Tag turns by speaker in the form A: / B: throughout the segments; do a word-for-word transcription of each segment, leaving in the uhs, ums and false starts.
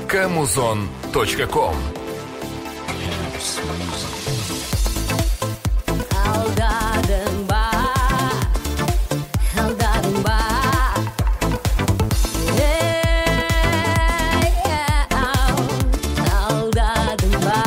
A: камузон точка ком.
B: Алдадың ба, алдадың ба, ей, алдадың ба.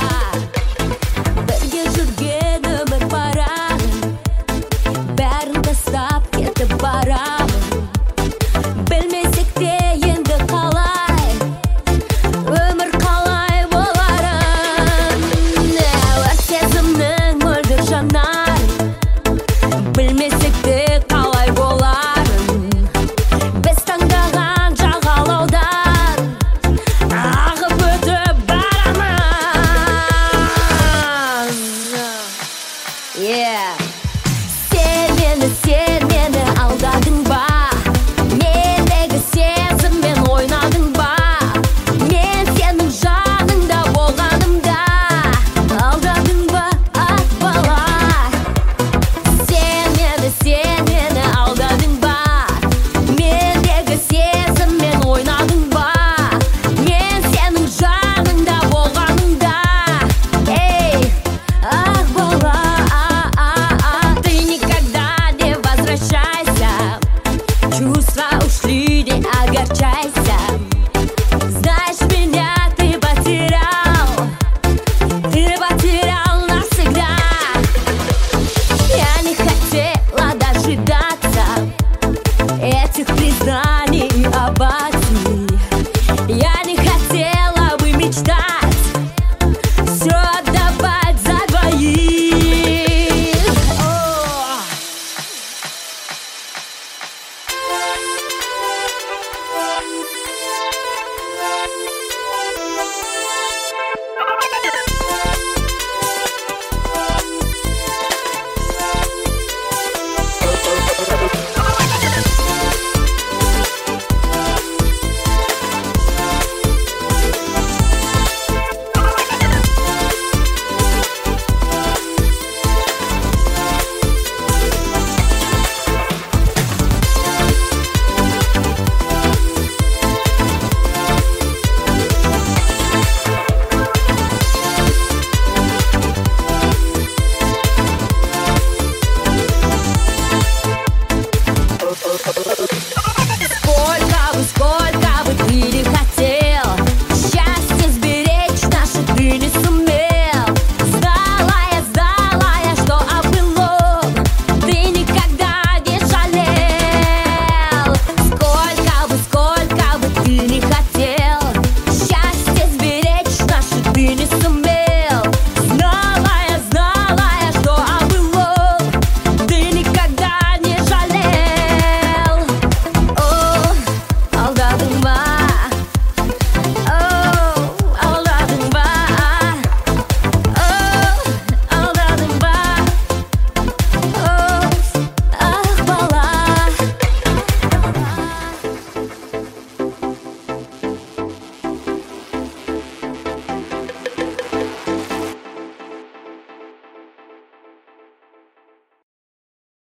B: Бірге жүрген өмір парағын, бәрін тастап кетіп барамын. Білмесек те енді қалай, өмір қалай боларын. Өрт сезімнің мөлдір жанарын, білмесек те қалай боларын. Біз таңдаған жағалаудан ағып өтіп барамыз. Yeah.